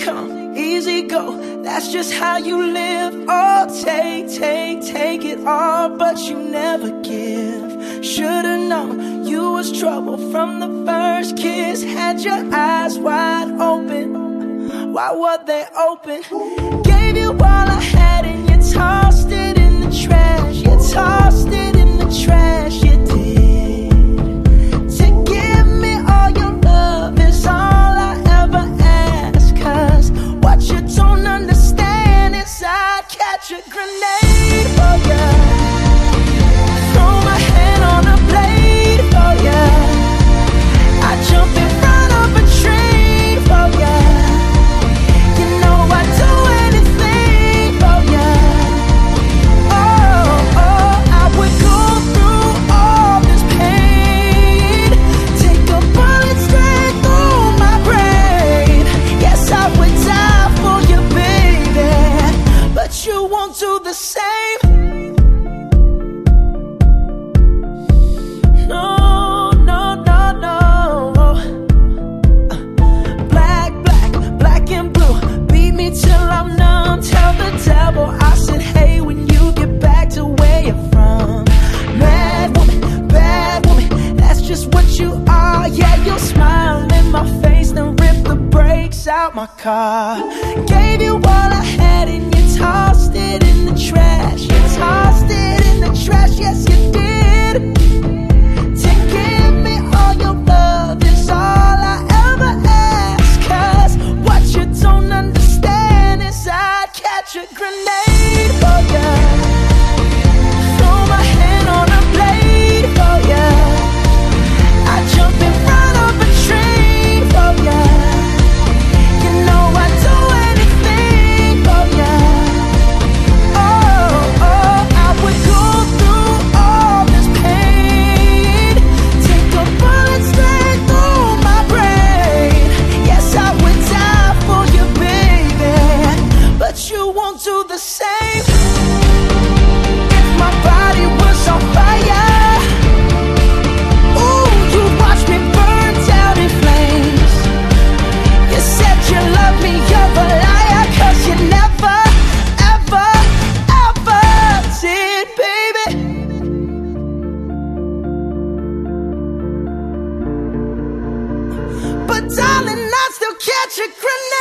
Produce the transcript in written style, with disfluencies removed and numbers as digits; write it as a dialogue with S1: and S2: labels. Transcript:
S1: come, easy go, that's just how you live. Oh, take it all, but you never give. Should've known you was trouble from the first kiss. Had your eyes wide open, why were they open? Gave you all I had and you tossed it in the trash. You tossed it in the trash, you did. To give me all your love is all I ever ask. Cause what you don't understand is I'd catch a grenade for ya, throw my hand on a blade for ya, I'd jump in front of a train for ya. You know I'd do anything for ya. Oh, I would go through all this pain, take a bullet straight through my brain. Yes, I would die for you, baby, but you won't do the same. No, no, no, no. Black and blue, beat me till I'm numb. Tell the devil I said hey when you get back to where you're from. Bad woman, that's just what you are. Yeah, you'll smile in my face, then rip the brakes out my car. Gave you all I had and you tossed it in the trash. You tossed it in the trash, yes you did. To give me all your love is all I ever ask. Cause what you don't understand is I'd catch a grenade for ya, throw my hand on a blade for ya, I'd jump in front of a train for ya. You know I'd do anything for ya. Oh, I would go through all this pain, take a bullet straight through my brain. Yes, I would die for you, baby, but you won't do the same. If my body was on fire, ooh, you'd watch me burn down in flames. You said you loved me, you're a liar, cause you never, ever, ever did, baby. But darling, I'd still catch a grenade